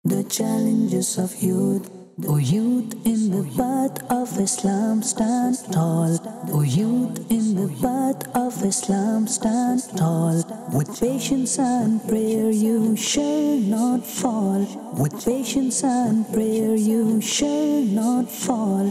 The challenges of youth. O youth in the path of Islam, stand tall. O youth in the path of Islam, stand tall. With patience and prayer you shall not fall. With patience and prayer you shall not fall.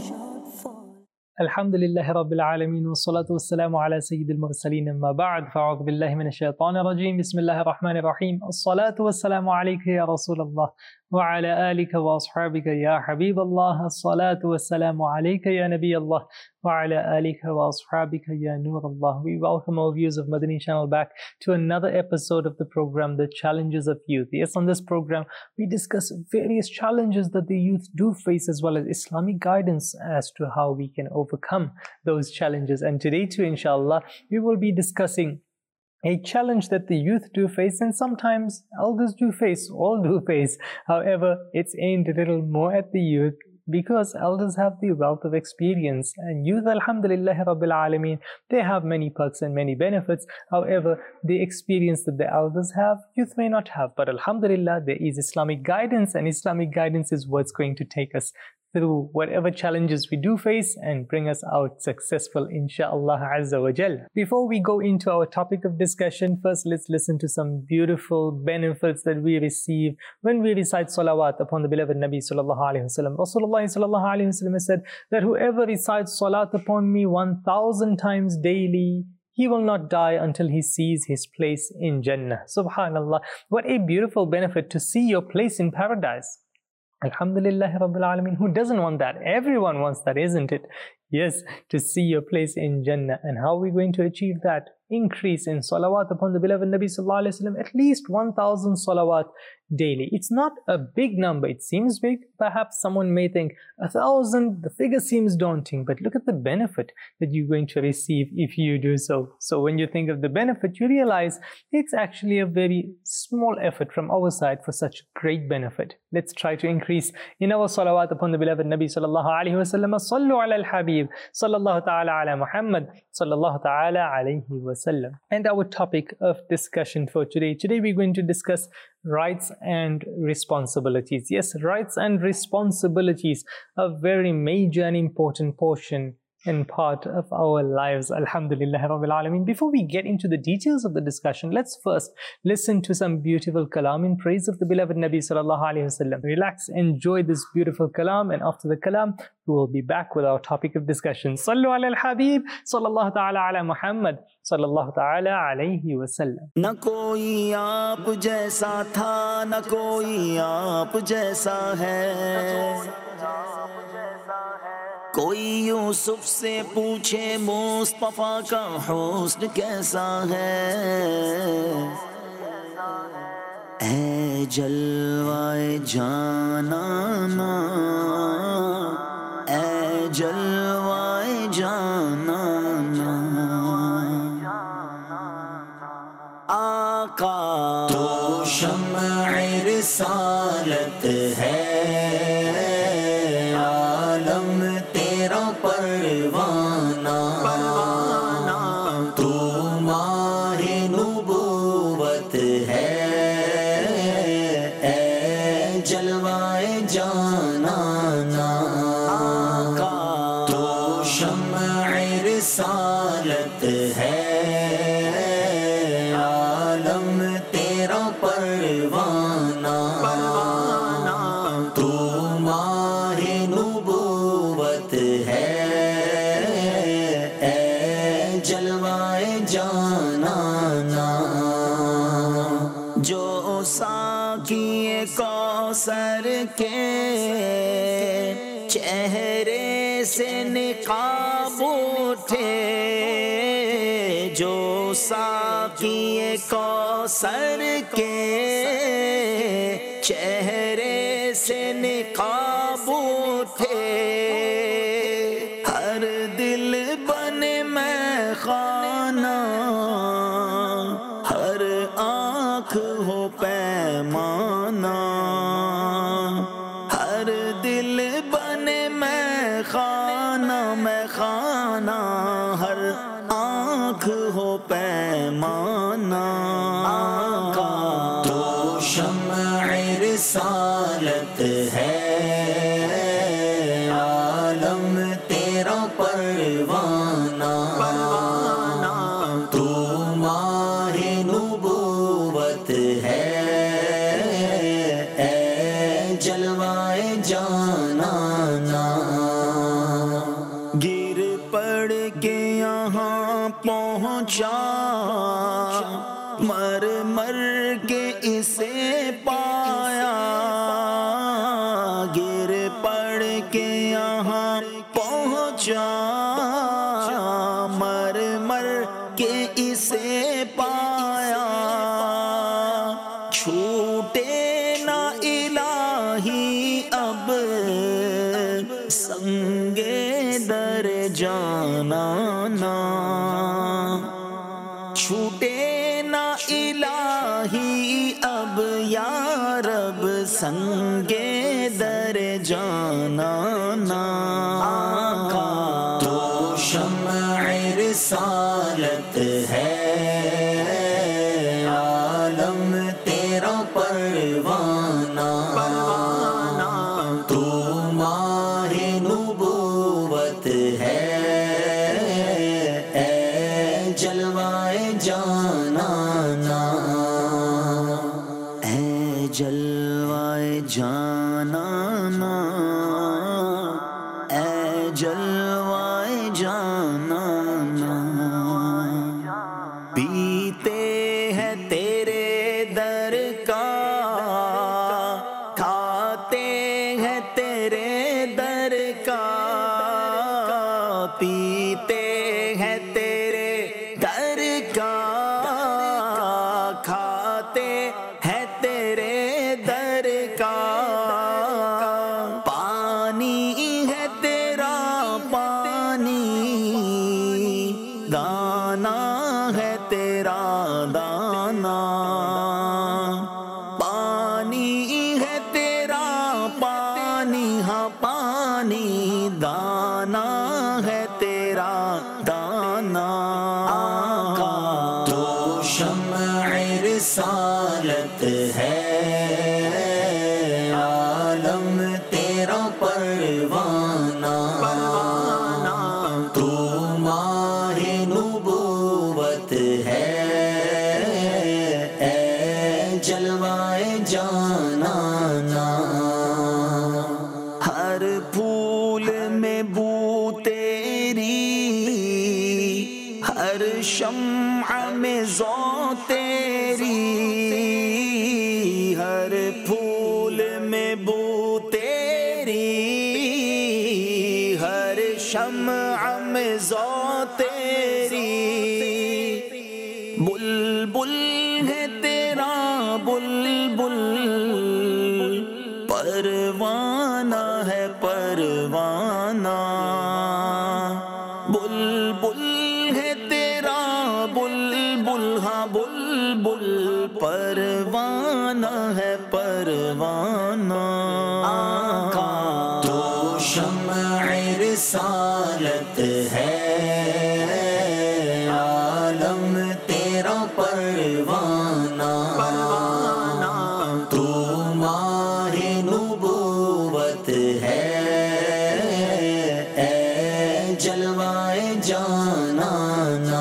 الحمد لله رب العالمين والصلاة والسلام على سيد المرسلين أما بعد فأعوذ بالله من الشيطان الرجيم بسم الله الرحمن الرحيم الصلاة والسلام عليك يا رسول الله وعلى آلك وأصحابك يا حبيب الله الصلاة والسلام عليك يا نبي الله وعلى آلك وأصحابك يا نور الله. We welcome our viewers of Madani channel back to another episode of the program The Challenges of Youth. Yes, on this program we discuss various challenges that the youth do face as well as Islamic guidance as to how we can overcome those challenges. And today too, inshallah, we will be discussing a challenge that the youth do face, and sometimes elders do face, all do face. However, it's aimed a little more at the youth because elders have the wealth of experience, and youth, alhamdulillah rabbil alameen, they have many perks and many benefits. However, the experience that the elders have, youth may not have. But alhamdulillah, there is Islamic guidance, and Islamic guidance is what's going to take us through whatever challenges we do face and bring us out successful, insha'Allah azza wa jal. Before we go into our topic of discussion, first let's listen to some beautiful benefits that we receive when we recite salawat upon the beloved Nabi sallallahu alayhi wasallam. Rasulullah sallallahu alayhi wasallam said that whoever recites salat upon me 1,000 times daily, he will not die until he sees his place in Jannah. Subhanallah, what a beautiful benefit to see your place in paradise. Alhamdulillah Rabbil Alameen. Who doesn't want that? Everyone wants that, isn't it? Yes, to see your place in Jannah. And how are we going to achieve that? Increase in salawat upon the beloved Nabi sallallahu alayhi wasallam, at least 1,000 salawat daily. It's not a big number. It seems big. Perhaps someone may think 1,000, the figure seems daunting, but look at the benefit that you're going to receive if you do so. So when you think of the benefit, you realize it's actually a very small effort from our side for such great benefit. Let's try to increase in our salawat upon the beloved Nabi sallallahu alayhi wasallam. Sallu ala al-Habib sallallahu ta'ala ala Muhammad sallallahu ta'ala alayhi wa. And our topic of discussion for today. Today we're going to discuss rights and responsibilities. Yes, rights and responsibilities are a very major and important portion and part of our lives. Alhamdulillah Rabbil Alameen. Before we get into the details of the discussion, let's first listen to some beautiful kalam in praise of the beloved Nabi sallallahu alayhi wasallam. Relax, enjoy this beautiful kalam, and after the kalam, we will be back with our topic of discussion. Sallu ala al-Habib sallallahu ta'ala ala Muhammad sallallahu ta'ala alayhi wasallam. Na koi aap jaisa tha, na koi aap jaisa hai. कोई यूसुफ से पूछे मुस्तफा का हुस्न कैसा है. ऐ जलवाए जानाना, ऐ जलवाए जानाना, आका तो शम्अ रिसालत है, परवाना तू माहे नुबुवत है, ऐ जलवाए जानाना, तो शम्अ रिसालत है, आलम तेरा परवाना, तू माहे नुबुवत है, जानाना. जो साकिए कौसर के चेहरे से निकाब उठे, जो साकिए कौसर के चेहरे से निकाब उठे, हर दिल बने मैं खाना, हर आँख हो पैमाना, हर दिल बने मैं खाना, हर आँख हो पैमाना, तो शम्अ रिसालत رسالت ہے، عالم تیرا پروانہ، تو ماہ نبوت ہے، اے جلوائے جانانا۔ گر پڑ کے یہاں پہنچا، مر مر کے اسے پایا، گر پڑ کے یہاں پہنچا، مر مر کے اسے پایا، چھوٹے نہ الہی اب سنگے در جانانا، چھوٹے نہ الہی اب یا رب سنگے در جانانا۔ تو شمع رسالت ہے، عالم تیرا پروانہ، تو ماہ نبوت ہے، اے جلوائے جانانا، اے جلوائے جانانا، اے جلوائے جانانا۔ پیتے ہیں تیرے در کا، کھاتے ہیں تیرے در کا، پیتے ہیں تیرے در کا، کھاتے ہیں تیرے در کا، پانی ہے تیرا پانی، دانا ہے تیرا دانا، پانی ہے تیرا پانی، ہاں پانی، دانا ہے تیرا دانا۔ تو شمع رسالت ہے، عالم تیرا پروانہ، تو ماہ نبوت ہے، اے جلوائے جانانا۔ ہر پھول میں بو تیری، ہر شمع میں ذو تیری، ہر پھول میں بو تیری، ہر شمع میں ذو تیری، بلبل ہے تیرا بلبل، پروانہ ہے پروانہ، بلبل ہے تیرا بلبل، ہاں بلبل، پروانہ ہے پروانہ۔ تو شمع رسالت ہے، عالم تیرا پروانہ، تو ماہ نبوت ہے، اے جلوائے جانانا،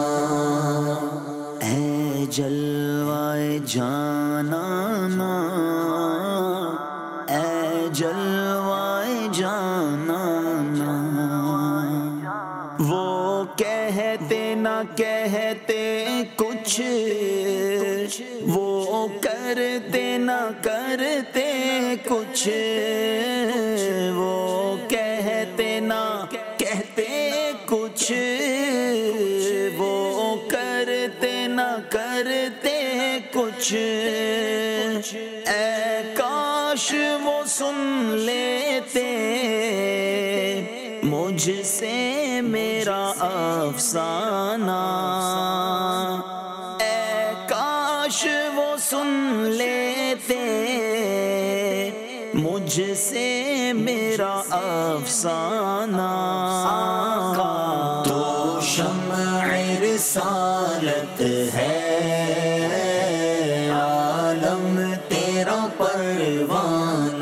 اے جلوائے جانانا، اے جلوائے جانانا۔ وہ کہتے نہ کہتے کچھ، وہ کرتے نہ کرتے کچھ، وہ کہتے نہ کہتے کچھ، وہ کرتے نہ کرتے کچھ، اے کاش وہ سن لیتے مجھ سے میرا افسانہ، اے کاش وہ سن لیتے مجھ سے میرا افسانہ۔ تو شمع رسالت ہے، عالم تیرا پروانہ،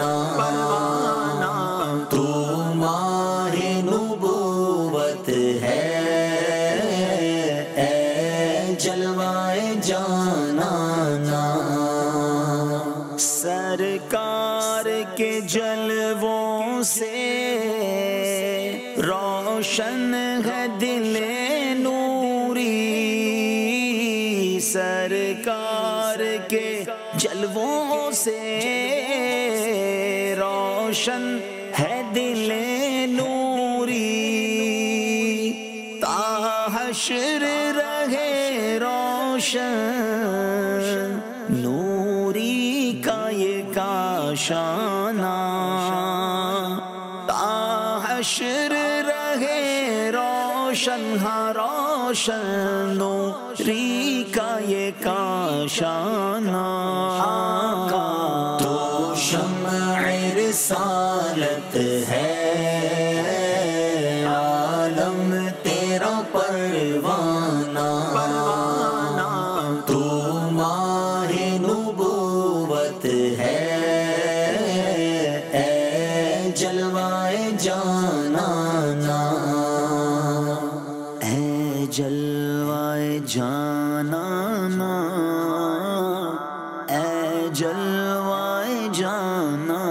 सरकार के जलवों से रोशन है दिले नूरी, सरकार के जलवों से रोशन है दिले नूरी, ताहश्र रहे रोशन नूरी का ये काशाना, ताहश्र रहे रोशन हाँ रोशन नूरी का ये काशाना। तो शम्अ रिसालत है आलम तेरा परवाना, तो माहे नुबुव्वत है ए जलवाए जानाना, ए जलवाए जानाना, ए जलवाए जानाना।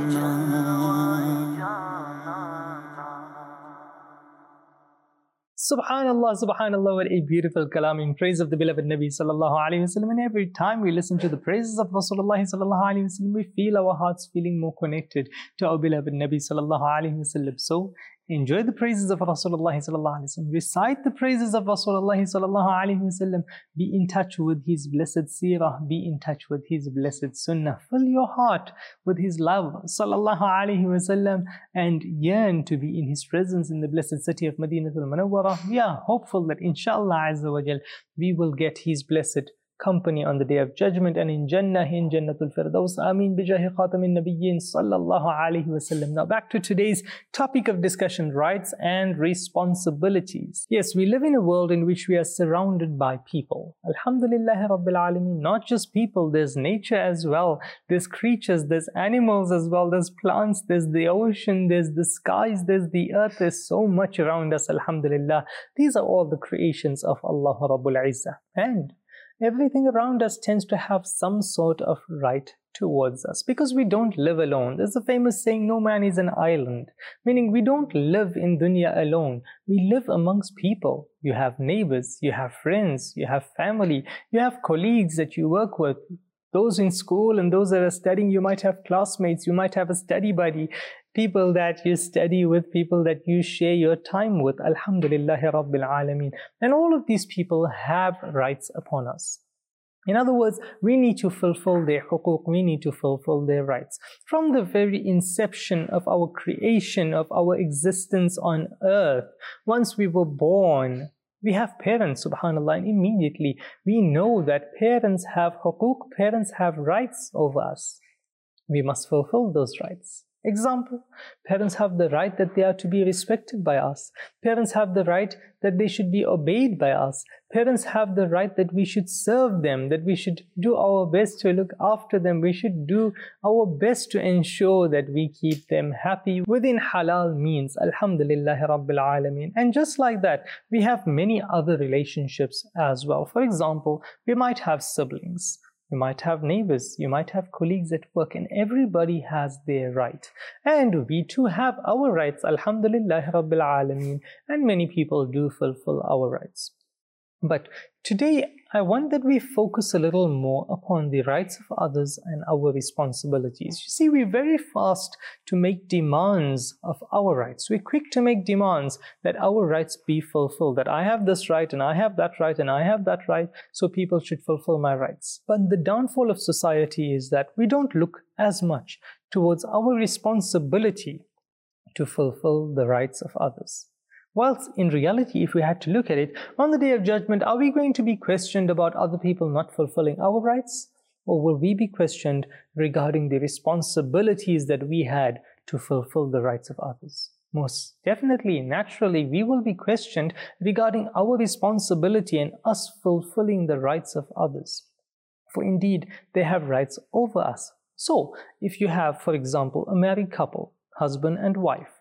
Subhanallah, Subhanallah, what a beautiful kalam in praise of the beloved Nabi sallallahu alaihi wasallam. And every time we listen to the praises of Rasulullah sallallahu alaihi wasallam, we feel our hearts feeling more connected to our beloved Nabi sallallahu alaihi wasallam. So enjoy the praises of Rasulullah sallallahu alaihi wasallam. Recite the praises of Rasulullah sallallahu alaihi wasallam. Be in touch with his blessed seerah. Be in touch with his blessed sunnah. Fill your heart with his love sallallahu alaihi wasallam and yearn to be in his presence in the blessed city of Madinatul Munawwarah. We are hopeful that inshallah azza wa jal we will get his blessed company on the day of judgment and in Jannatul Firdaus. Ameen bijahi khatamin nabiyyin sallallahu alaihi wasallam. Now back to today's topic of discussion, rights and responsibilities. Yes, we live in a world in which we are surrounded by people. Alhamdulillah Rabbil Alameen. Not just people, there's nature as well. There's creatures, there's animals as well, there's plants, there's the ocean, there's the skies, there's the earth. There's so much around us, alhamdulillah. These are all the creations of Allah Rabbul Izzah. And everything around us tends to have some sort of right towards us because we don't live alone. There's a famous saying, no man is an island, meaning we don't live in dunya alone. We live amongst people. You have neighbors, you have friends, you have family, you have colleagues that you work with. Those in school and those that are studying, you might have classmates, you might have a study buddy, people that you study with, people that you share your time with. Alhamdulillahi Rabbil Alameen. And all of these people have rights upon us. In other words, we need to fulfill their huquq, we need to fulfill their rights. From the very inception of our creation, of our existence on earth, once we were born, we have parents, subhanAllah, and immediately we know that parents have huquq, parents have rights over us. We must fulfill those rights. Example, parents have the right that they are to be respected by us. Parents have the right that they should be obeyed by us. Parents have the right that we should serve them, that we should do our best to look after them. We should do our best to ensure that we keep them happy within halal means. Alhamdulillahi Rabbil Alameen. And just like that, we have many other relationships as well. For example, we might have siblings. You might have neighbors, you might have colleagues at work, and everybody has their right. And we too have our rights, alhamdulillah Rabbil Alameen, and many people do fulfill our rights. But today, I want that we focus a little more upon the rights of others and our responsibilities. You see, we're very fast to make demands of our rights. We're quick to make demands that our rights be fulfilled, that I have this right and I have that right and I have that right, so people should fulfill my rights. But the downfall of society is that we don't look as much towards our responsibility to fulfill the rights of others. Whilst in reality, if we had to look at it, on the Day of Judgment, are we going to be questioned about other people not fulfilling our rights? Or will we be questioned regarding the responsibilities that we had to fulfill the rights of others? Most definitely, naturally, we will be questioned regarding our responsibility and us fulfilling the rights of others. For indeed, they have rights over us. So, if you have, for example, a married couple, husband and wife,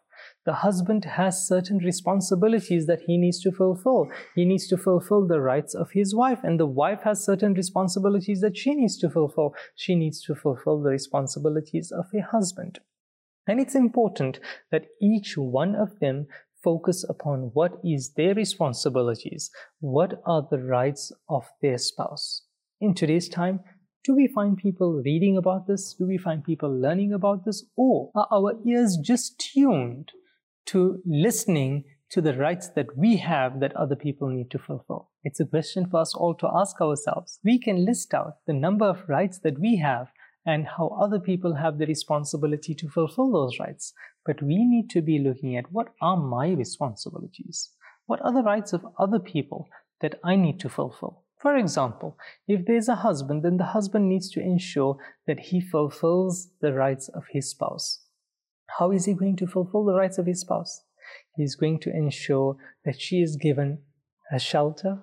The husband has certain responsibilities that he needs to fulfill. He needs to fulfill the rights of his wife, and the wife has certain responsibilities that she needs to fulfill. She needs to fulfill the responsibilities of a husband. And it's important that each one of them focus upon what is their responsibilities, what are the rights of their spouse. In today's time, do we find people reading about this? Do we find people learning about this? Or are our ears just tuned to listening to the rights that we have that other people need to fulfill? It's a question for us all to ask ourselves. We can list out the number of rights that we have and how other people have the responsibility to fulfill those rights. But we need to be looking at, what are my responsibilities? What are the rights of other people that I need to fulfill? For example, if there's a husband, then the husband needs to ensure that he fulfills the rights of his spouse. How is he going to fulfill the rights of his spouse? He's going to ensure that she is given a shelter,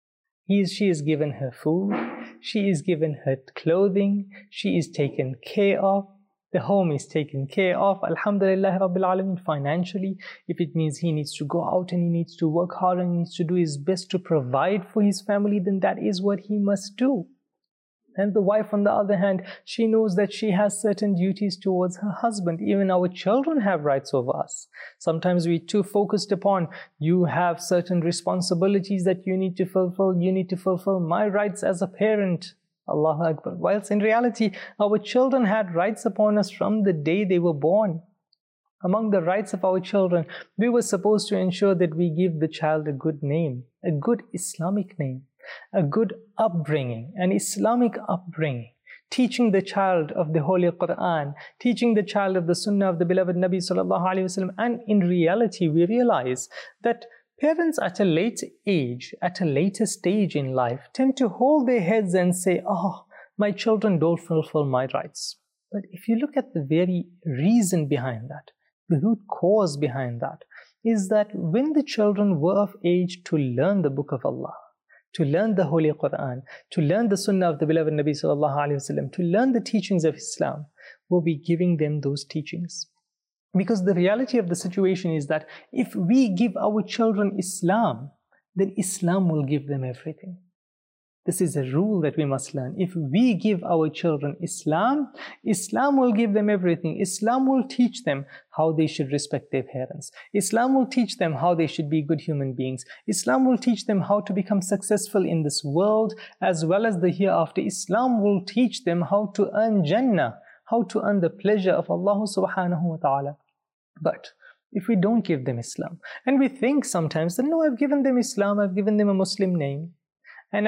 she is given her food, she is given her clothing, she is taken care of, the home is taken care of, alhamdulillah Rabbil Alameen, financially. If it means he needs to go out and he needs to work hard and he needs to do his best to provide for his family, then that is what he must do. And the wife, on the other hand, she knows that she has certain duties towards her husband. Even our children have rights over us. Sometimes we're too focused upon, you have certain responsibilities that you need to fulfill my rights as a parent. Allahu Akbar. Whilst in reality, our children had rights upon us from the day they were born. Among the rights of our children, we were supposed to ensure that we give the child a good name, a good Islamic name, a good upbringing, an Islamic upbringing, teaching the child of the Holy Quran, teaching the child of the Sunnah of the beloved Nabi Sallallahu Alaihi Wasallam. And in reality, we realize that parents at a later age, at a later stage in life, tend to hold their heads and say, oh, my children don't fulfill my rights. But if you look at the very reason behind that, the root cause behind that, is that when the children were of age to learn the Book of Allah, to learn the Holy Quran, to learn the Sunnah of the beloved Nabi Sallallahu Alaihi Wasallam, to learn the teachings of Islam, were we giving them those teachings? Because the reality of the situation is that if we give our children Islam, then Islam will give them everything. This is a rule that we must learn. If we give our children Islam, Islam will give them everything. Islam will teach them how they should respect their parents. Islam will teach them how they should be good human beings. Islam will teach them how to become successful in this world as well as the hereafter. Islam will teach them how to earn Jannah, how to earn the pleasure of Allah subhanahu wa ta'ala. But if we don't give them Islam, and we think sometimes that, no, I've given them Islam, I've given them a Muslim name, and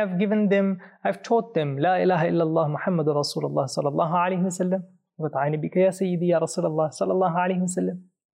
I've taught them, La ilaha illallah Muhammadur Rasulullah sallallahu alayhi wa sallam, wa ta'ani bika ya sayyidi ya Rasulullah sallallahu alayhi wa sallam.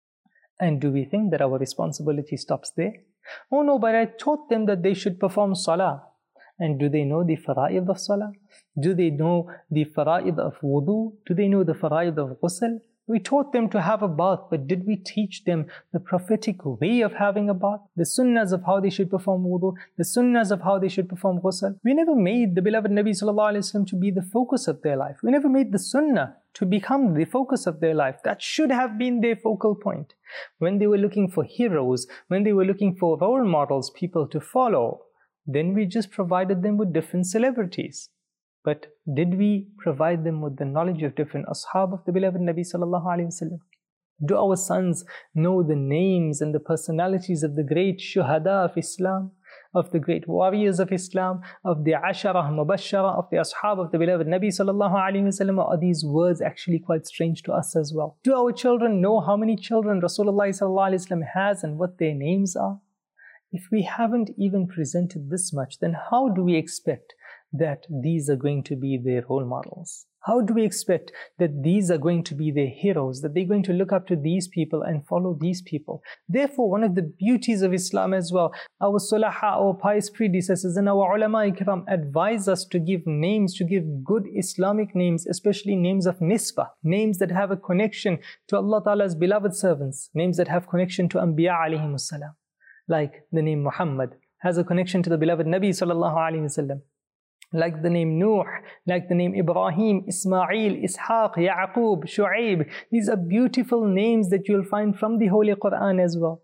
And do we think that our responsibility stops there? Oh no, but I taught them that they should perform salah. And do they know the fara'id of salah? Do they know the fara'id of wudu? Do they know the fara'id of ghusl? We taught them to have a bath, but did we teach them the prophetic way of having a bath? The sunnahs of how they should perform wudu, the sunnahs of how they should perform ghusl. We never made the beloved Nabi Sallallahu Alaihi Wasallam to be the focus of their life. We never made the sunnah to become the focus of their life. That should have been their focal point. When they were looking for heroes, when they were looking for role models, people to follow, then we just provided them with different celebrities. But did we provide them with the knowledge of different ashab of the beloved Nabi Sallallahu Alaihi Wasallam? Do our sons know the names and the personalities of the great shuhada of Islam, of the great warriors of Islam, of the asharah mubashara, of the ashab of the beloved Nabi Sallallahu Alaihi Wasallam? Or are these words actually quite strange to us as well? Do our children know how many children Rasulullah Sallallahu Alaihi Wasallam has and what their names are? If we haven't even presented this much, then how do we expect that these are going to be their role models? How do we expect that these are going to be their heroes, that they're going to look up to these people and follow these people? Therefore, one of the beauties of Islam as well, our sulaha, our pious predecessors and our ulama ikram advise us to give names, to give good Islamic names, especially names of nisbah, names that have a connection to Allah Ta'ala's beloved servants, names that have connection to Anbiya alayhimus salam. Like the name Muhammad has a connection to the beloved Nabi Sallallahu Alaihi Wasallam. like the name Nuh, like the name Ibrahim, Ismail, Ishaq, Yaqub, Shu'aib. These are beautiful names that you'll find from the Holy Quran as well.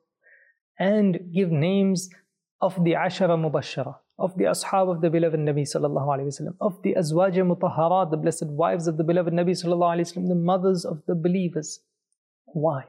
And give names of the Ashara Mubashara, of the Ashab of the beloved Nabi sallallahu alayhi wasallam, of the Azwaj Mutahharat, the blessed wives of the beloved Nabi sallallahu alayhi wasallam, the mothers of the believers. Why?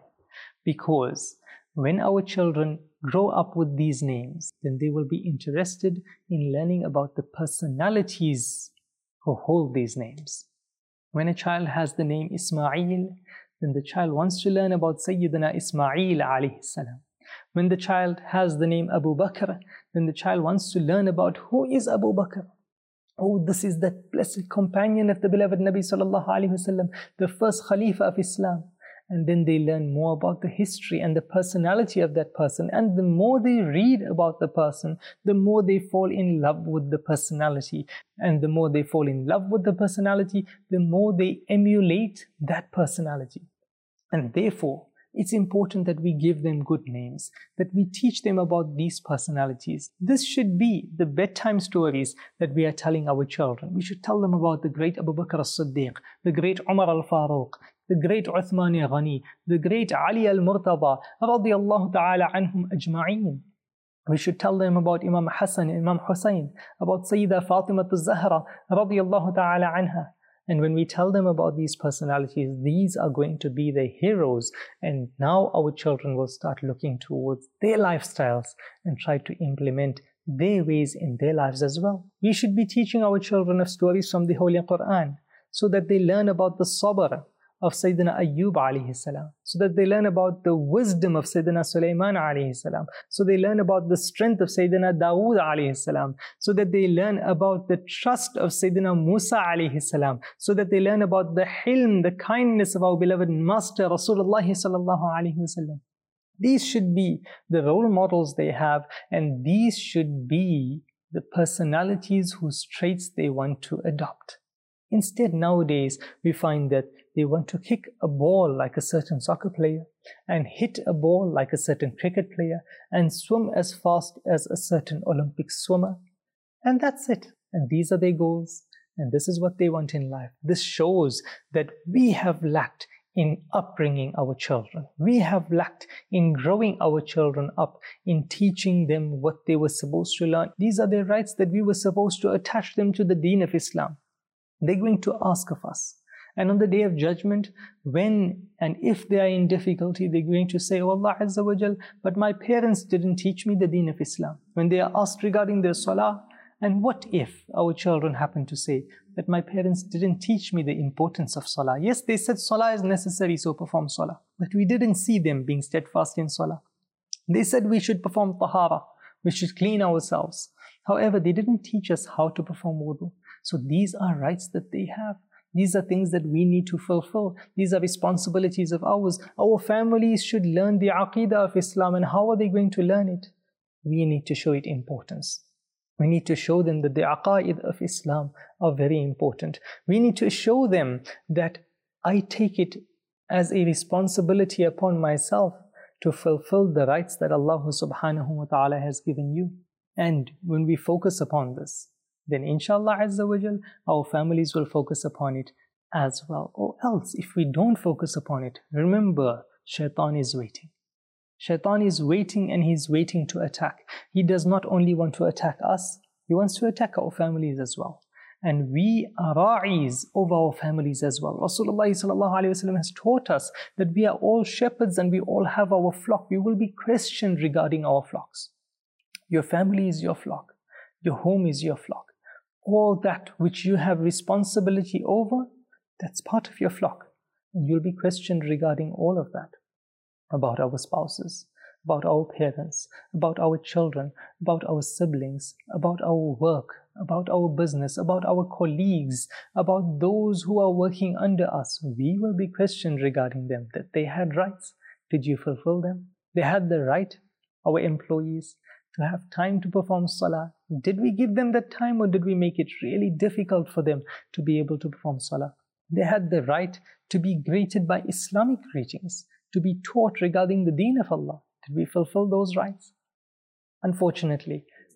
Because when our children grow up with these names, then they will be interested in learning about the personalities who hold these names. When a child has the name Ismail, then the child wants to learn about Sayyidina Ismail alayhi salam. When the child has the name Abu Bakr, then the child wants to learn about who is Abu Bakr. Oh, this is that blessed companion of the beloved Nabi sallallahu alayhi wasallam, the first Khalifa of Islam. And then they learn more about the history and the personality of that person. And the more they read about the person, the more they fall in love with the personality. And the more they fall in love with the personality, the more they emulate that personality. And therefore, it's important that we give them good names, that we teach them about these personalities. This should be the bedtime stories that we are telling our children. We should tell them about the great Abu Bakr as-Siddiq, the great Umar al-Faruq, the great Uthman al-Ghani, the great Ali al-Murtada, radiyallahu ta'ala anhum ajma'een. We should tell them about Imam Hassan, Imam Hussein, about Sayyida Fatima al-Zahra, radiyallahu ta'ala anha. And when we tell them about these personalities, these are going to be their heroes. And now our children will start looking towards their lifestyles and try to implement their ways in their lives as well. We should be teaching our children of stories from the Holy Quran so that they learn about the sabr of Sayyidina Ayyub alayhi salam, so that they learn about the wisdom of Sayyidina Sulaiman alayhi salam, so they learn about the strength of Sayyidina Dawood alayhi salam, so that they learn about the trust of Sayyidina Musa alayhi salam, so that they learn about the hilm, the kindness of our beloved Master Rasulullah sallallahu alayhi wasallam. These should be the role models they have, and these should be the personalities whose traits they want to adopt. Instead, nowadays, we find that they want to kick a ball like a certain soccer player, and hit a ball like a certain cricket player, and swim as fast as a certain Olympic swimmer. And that's it. And these are their goals. And this is what they want in life. This shows that we have lacked in upbringing our children. We have lacked in growing our children up, in teaching them what they were supposed to learn. These are their rights that we were supposed to attach them to the deen of Islam. They're going to ask of us. And on the day of judgment, when and if they are in difficulty, they're going to say, oh Allah Azza wa Jal, but my parents didn't teach me the deen of Islam. When they are asked regarding their salah, and what if our children happen to say that my parents didn't teach me the importance of salah? Yes, they said salah is necessary, so perform salah. But we didn't see them being steadfast in salah. They said we should perform tahara, we should clean ourselves. However, they didn't teach us how to perform wudu. So these are rights that they have. These are things that we need to fulfill. These are responsibilities of ours. Our families should learn the Aqidah of Islam. And how are they going to learn it? We need to show it importance. We need to show them that the Aqaid of Islam are very important. We need to show them that I take it as a responsibility upon myself to fulfill the rights that Allah subhanahu wa ta'ala has given you. And when we focus upon this, then inshallah Azza wa Jal, our families will focus upon it as well. Or else, if we don't focus upon it, remember, Shaitan is waiting. Shaitan is waiting, and he's waiting to attack. He does not only want to attack us, he wants to attack our families as well. And we are ra'is of our families as well. Rasulullah sallallahu alayhi wa sallam has taught us that we are all shepherds and we all have our flock. We will be questioned regarding our flocks. Your family is your flock. Your home is your flock. All that which you have responsibility over, that's part of your flock. And you'll be questioned regarding all of that. About our spouses, about our parents, about our children, about our siblings, about our work, about our business, about our colleagues, about those who are working under us. We will be questioned regarding them, that they had rights. Did you fulfill them? They had the right, our employees, to have time to perform salah. Did we give them that time, or did we make it really difficult for them to be able to perform salah? They had the right to be greeted by Islamic greetings, to be taught regarding the deen of Allah. Did we fulfill those rights? Unfortunately,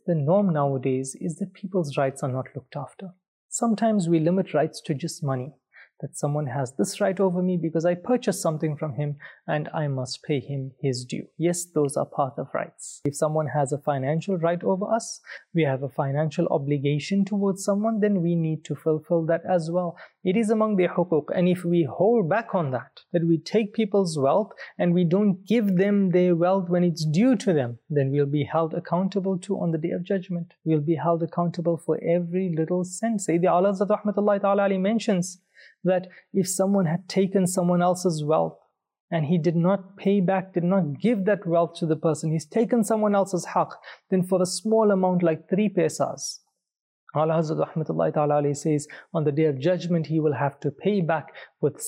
the norm nowadays is that people's rights are not looked after. Sometimes we limit rights to just money, that someone has this right over me because I purchased something from him and I must pay him his due. Yes, those are part of rights. If someone has a financial right over us, we have a financial obligation towards someone, then we need to fulfill that as well. It is among the huquq, and if we hold back on that we take people's wealth and we don't give them their wealth when it's due to them, then we'll be held accountable to on the Day of Judgment. We'll be held accountable for every little cent. Sayyidi Ala Hazrat Rahmatullahi Ta'ala Ali mentions that if someone had taken someone else's wealth and he did not pay back, did not give that wealth to the person, he's taken someone else's haqq, then for a small amount like 3 paisas, Ala Hazrat Rahmatullahi Ta'ala says on the Day of Judgment he will have to pay back with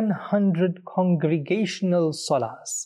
700 congregational salahs.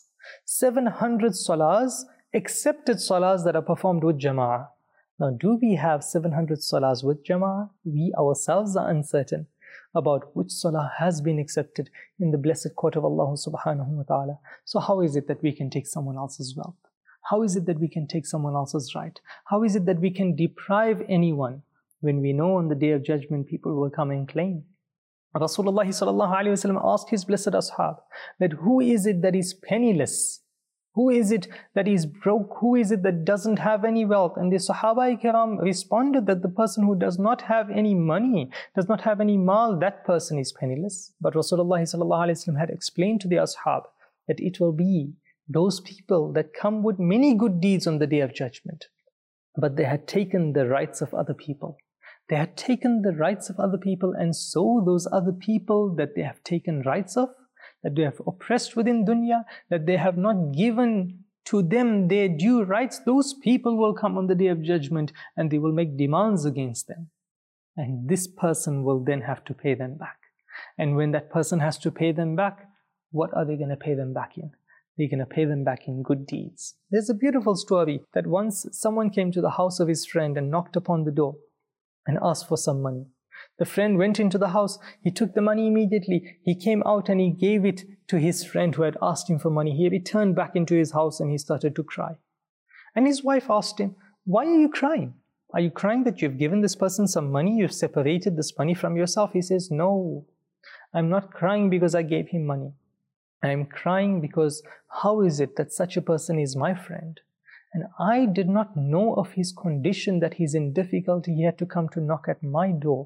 700 salahs, accepted salahs that are performed with jama'ah. Now, do we have 700 salahs with jama'ah? We ourselves are uncertain about which salah has been accepted in the blessed court of Allah subhanahu wa ta'ala. So how is it that we can take someone else's wealth? How is it that we can take someone else's right? How is it that we can deprive anyone when we know on the Day of Judgment people will come and claim? Rasulullah sallallahu alayhi wa sallam asked his blessed ashab that who is it that is penniless? Who is it that is broke? Who is it that doesn't have any wealth? And the Sahaba-i-Kiram responded that the person who does not have any money, does not have any mal, that person is penniless. But Rasulullah ﷺ had explained to the Ashab that it will be those people that come with many good deeds on the Day of Judgment, but they had taken the rights of other people. They had taken the rights of other people, and so those other people that they have taken rights of, that they have oppressed within dunya, that they have not given to them their due rights, those people will come on the Day of Judgment and they will make demands against them. And this person will then have to pay them back. And when that person has to pay them back, what are they going to pay them back in? They're going to pay them back in good deeds. There's a beautiful story that once someone came to the house of his friend and knocked upon the door and asked for some money. The friend went into the house, he took the money immediately, he came out and he gave it to his friend who had asked him for money. He returned back into his house and he started to cry. And his wife asked him, why are you crying? Are you crying that you've given this person some money, you've separated this money from yourself? He says, no, I'm not crying because I gave him money. I'm crying because how is it that such a person is my friend? And I did not know of his condition, that he's in difficulty. He had to come to knock at my door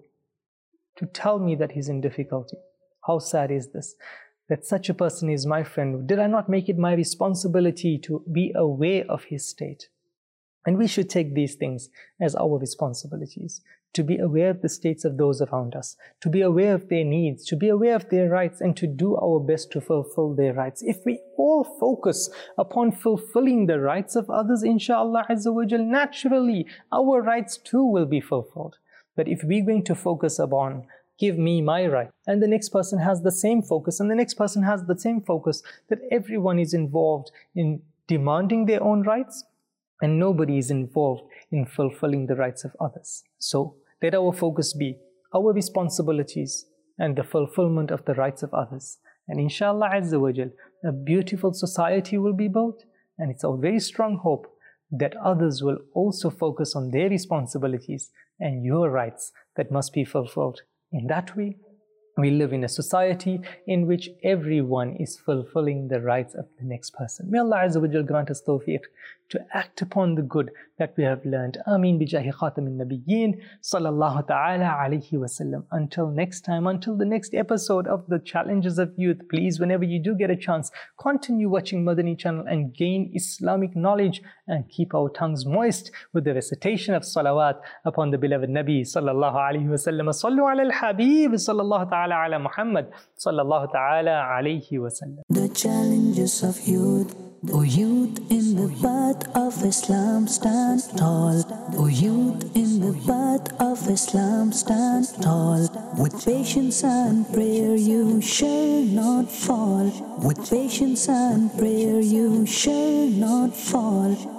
to tell me that he's in difficulty. How sad is this? That such a person is my friend. Did I not make it my responsibility to be aware of his state? And we should take these things as our responsibilities, to be aware of the states of those around us, to be aware of their needs, to be aware of their rights, and to do our best to fulfill their rights. If we all focus upon fulfilling the rights of others, inshallah Azza wa Jal, naturally our rights too will be fulfilled. But if we're going to focus upon, give me my right, and the next person has the same focus, and the next person has the same focus, that everyone is involved in demanding their own rights, and nobody is involved in fulfilling the rights of others. So let our focus be our responsibilities and the fulfillment of the rights of others. And inshallah Azza wa Jal, a beautiful society will be built, and it's our very strong hope that others will also focus on their responsibilities and your rights that must be fulfilled. In that way, we live in a society in which everyone is fulfilling the rights of the next person. May Allah Azza wa Jal grant us tawfiq to act upon the good that we have learned. Ameen bijahi khatamin nabiyyin sallallahu ta'ala alayhi wa sallam. Until next time, until the next episode of the Challenges of Youth, please, whenever you do get a chance, continue watching Madani channel and gain Islamic knowledge, and keep our tongues moist with the recitation of salawat upon the beloved Nabi sallallahu alayhi wa sallam. Sallu ala al-Habib sallallahu ta'ala ala Muhammad sallallahu ta'ala alayhi wa sallam. The challenges of youth. O youth in the path of Islam, stand tall. O youth in the path of Islam, stand tall. With patience and prayer you shall not fall. With patience and prayer you shall not fall.